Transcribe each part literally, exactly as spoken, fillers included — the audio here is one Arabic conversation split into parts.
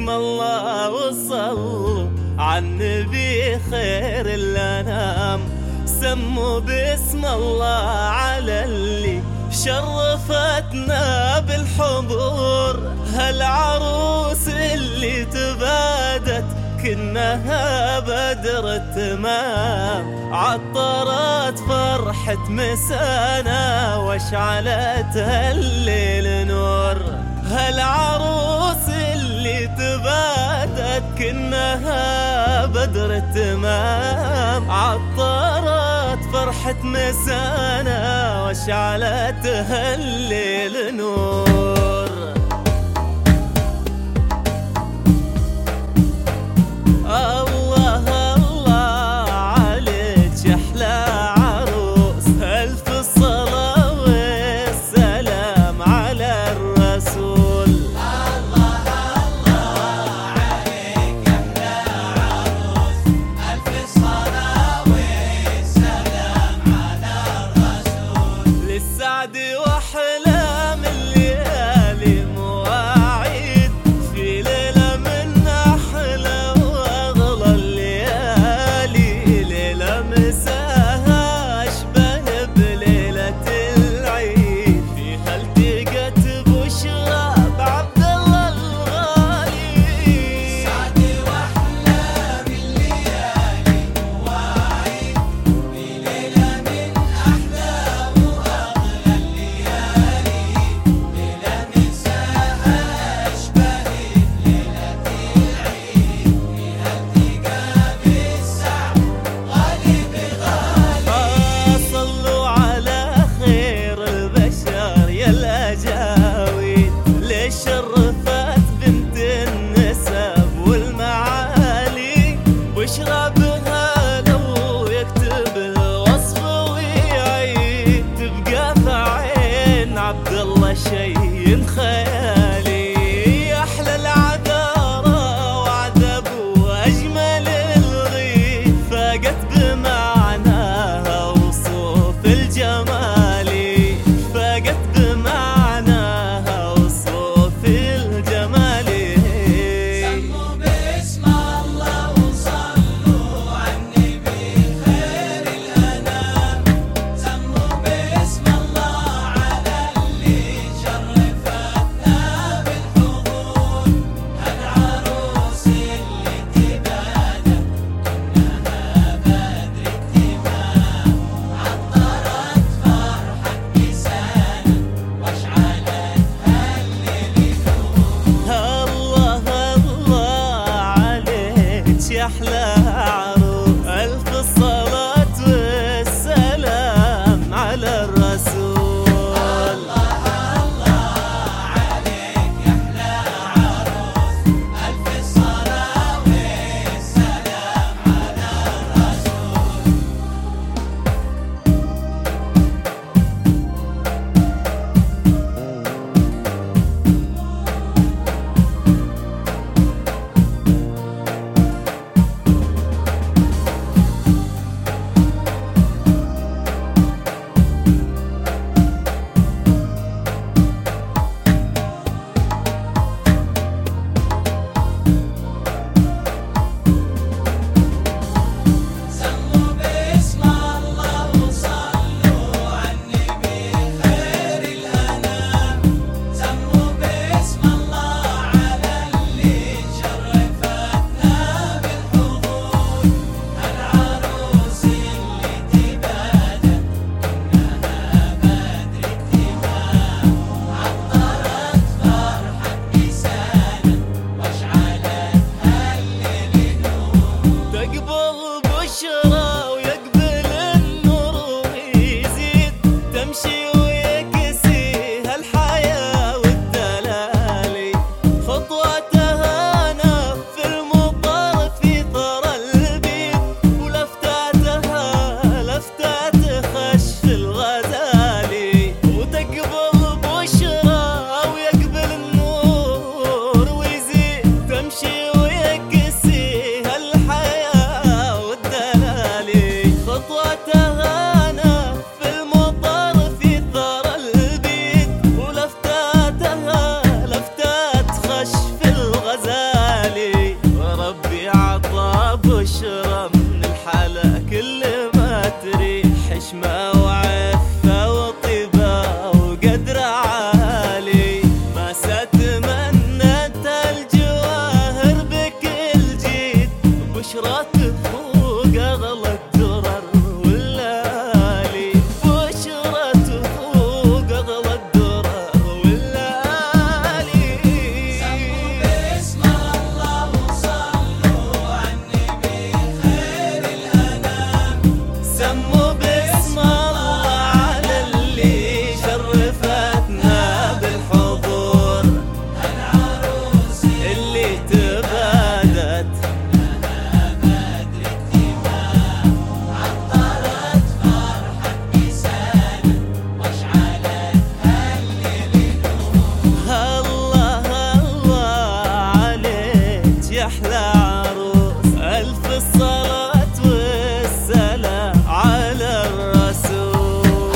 الله وصلوا عالنبي خير الأنام. سموا باسم الله على اللي شرفتنا بالحضور. هالعروس اللي تبادت كأنها بدر التمام، عطرت فرحة مسانا واشعلت هالليل نور. هالعروس اللي تبادت كأنها بدر التمام، عطرت فرحة مسانا واشعلت هالليل نور. الله الله عليك أحلى عروس، ألف الصلاة والسلام على الرسول. الله الله عليك أحلى عروس، ألف الصلاة والسلام على الرسول. للسعد وأحلام الليالي مواعيد، في ليلة من أحلى وأغلى الليالي، ليلة مساها أشبه بليلة العيد، فيها التقت بشرى بعبد الله الغالي. سعد وأحلام الليالي مواعيد، في ليلة من أحلى وأغلى الليالي، ليلة مساها أشبه بليلة العيد، فيها التقى بالسعد غالي بغالي. صلوا على خير البشر يا الأجاويد، ليش شرفت بنت النسب والمعالي، بشرى بها لو يكتب الوصف ويعيد، تبقى في عين عبد الله شيء خيالي. أحلى العذارى وعذب وأجمل الريف، فاقت بمعناها وصوف الجمالي، فاقت بمعناها وصوف الجمالي. سموا باسم الله وصلوا عالنبي خير الأنام. سموا باسم الله على اللي شرفت حشمة وعفة وطيبة وقدر عالي، ما ستمنت الجواهر بكل جيد، بشرى تفوق أغلى الدرر والليالي، بشرى تفوق أغلى الدرر والليالي. سموا باسم الله وصلوا على النبي خير الأنام، سموا باسم الله على اللي شرفتنا بالحضور، العروس اللي تبادت لها بدر اتباع، عطرت فرحة نسانا واشعلت هالليل نور. الله الله عليك يا أحلى عروس، ألف الصلاة والسلام على الرسول.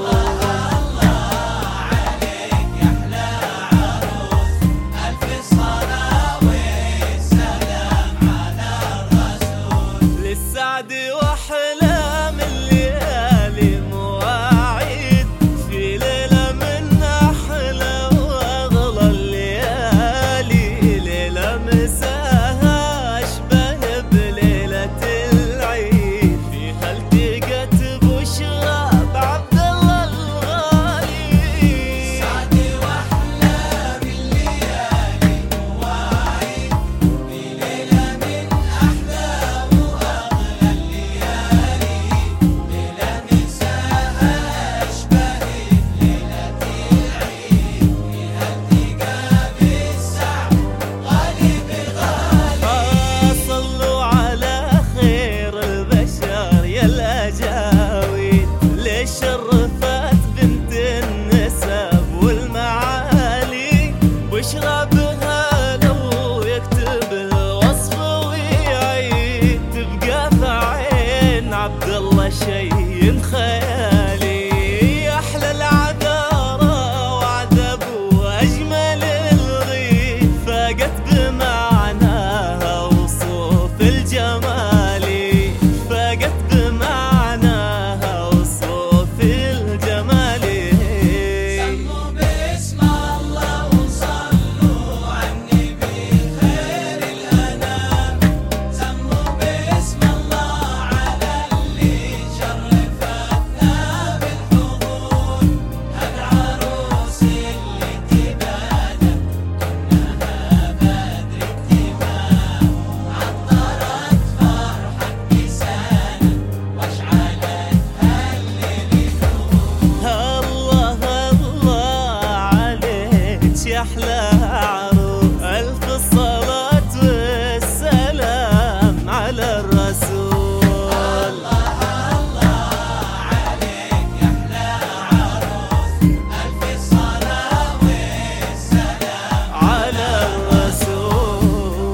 عليك يا أحلى عروس، ألف صلاة والسلام على الرسول. للسعد وأحلام الليالي مواعيد، في ليلة من أحلى وأغلى الليالي، ليلة مساها أشبه بليلة العيد، فيها التقت بشرى بعبد الله الغالي. سعد وأحلام الليالي مواعيد، في ليلة من أحلى وأغلى الليالي، ليلة مساها أشبه بليلة العيد، فيها التقى بالسعد غالي بغالي. آه صلوا على خير البشر يا الأجاويد، ليش شرفت بنت النسب والمعالي، بشرى بها لو يكتب الوصف ويعيد، تبقى في عين عبد الله شيء خيالي، يا أحلى العذارى وعذب وأجمل الريف، فاقت بمعناها وصوف الجمالي، فاقت بمعناها وصوف الجمالي. سموا باسم الله وصلوا على النبي خير الأنام، سموا باسم الله على اللي شرفتنا بالحضور، العروس اللي تبادت إنها بدر اتباع، عطرت فرحة نسانا واشعلت هالليل نور. الله الله عليك يا أحلى عروس، ألف الصلاة والسلام على الرسول. عليك يا أحلى عروس، ألف صلاة والسلام على الرسول.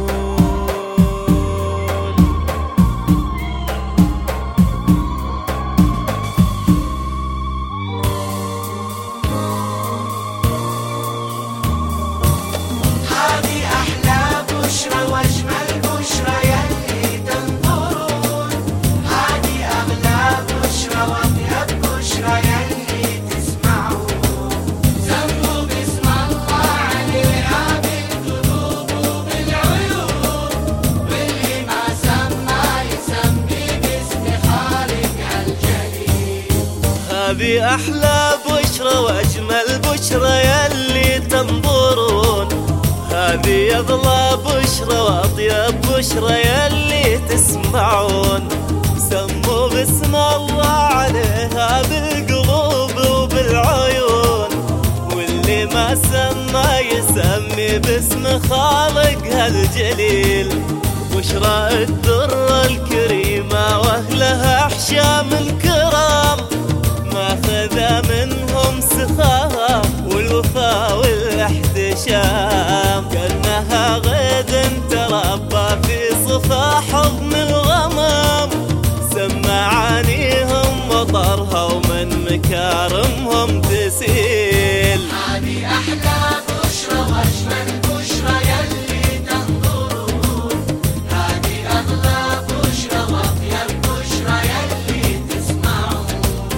هذه أحلى بشرى وأجمل بشرى يلي تنظرون، هذه أغلى بشرى وأطيب بشرى يلي تسمعون. سموا باسم الله عليها بالقلوب وبالعيون، واللي ما سمى يسمي باسم خالقها الجليل. هذه أحلى بشرى وأجمل بشرى يلي تنظرون، هذه أغلى بشرى وأطيب بشرى يلي تسمعون، سموا باسم الله عليها بالقلوب وبالعيون، واللي ما سمى يسمي باسم خالقها الجليل، بشرى الدرة الكريمة وأهلها أحشام الكرام، ماخذ منهم سخاء والوفاء والاحتشام، كأنها غيد تربى في صفا حضن الغمام، سمعانيهم مطرها ومن مكارمهم تسيل. هذه أحلى بشرى وأجمل بشرى يلي تنظرون، هذه أغلى بشرى وأطيب بشرى يلي تسمعون.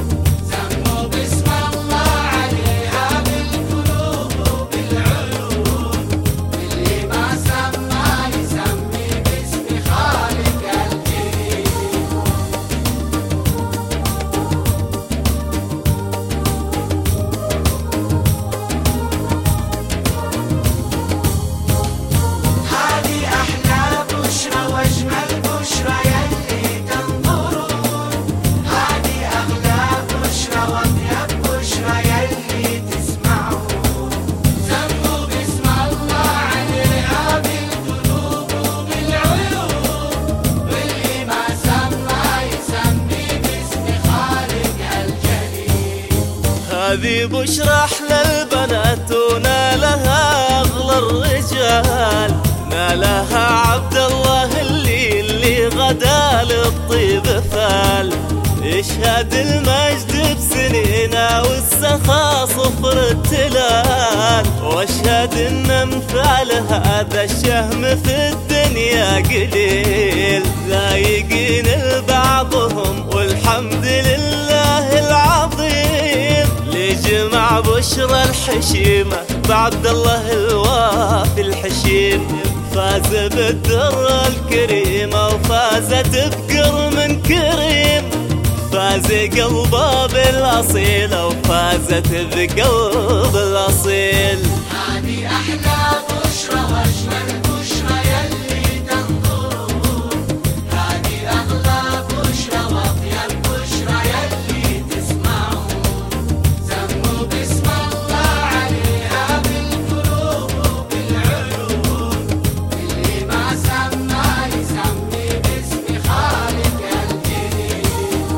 هذه بشرى أحلى البنات ونالها أغلى الرجال، نالها عبد الله اللي اللي غدا للطيب فال، يشهد المجد بسنينه والسخا صفر التلال، واشهد ان امثال هذا الشهم في الدنيا قليل، لايقين لبعضهم والحمد لله العظيم، لجمع بشرى الحشيمة بعبد الله الوافي الحشيم، فاز بالدرة الكريمة وفازت بقر من كريم، فاز قلبه بالأصيلة وفازت بقلب الأصيل. هذه أحلى بشرى وأجمل بشرى يلي تنظرون، هذه أغلى بشرى وأطيب بشرى يلي تسمعون، سموا باسم الله عليها بالقلوب وبالعيون، اللي ما سمى يسمي باسم خالق الجليل.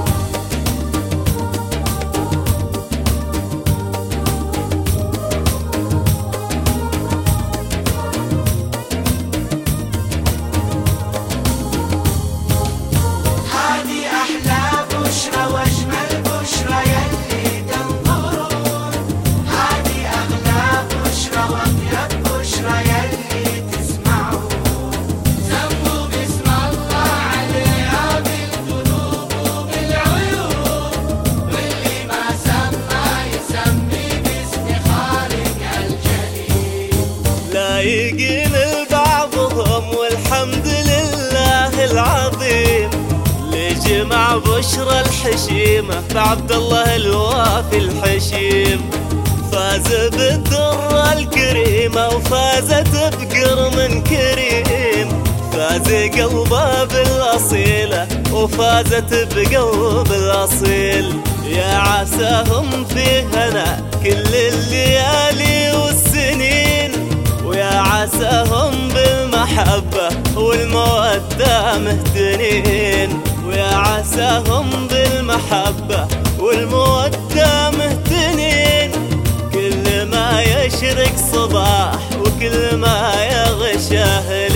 هذه أحلى بشرى وأجمل بشرى يلي تنظرون، هذه أغلى بشرى وأطيب بشرى يلي تسمعون، سموا باسم الله عليها بالقلوب وبالعيون، واللي ما سمى يسمي باسم خالق الجليل. لايقين لبعضهم والحمد لله العظيم، لجمع بشرى الحشيمة بعبد الله الوافي الحشيم، فاز بالدرة الكريمة وفازت بقر من كريم، فاز قلبه بالأصيلة وفازت بقلب الأصيل، يا عساهم في هنا كل الليالي والسنين، ويا عساهم بالمحبة والمودة مهتنين، ويا عساهم بالمحبة والمودة مهتنين، كل ما يشرق صباح وكل ما يغشاه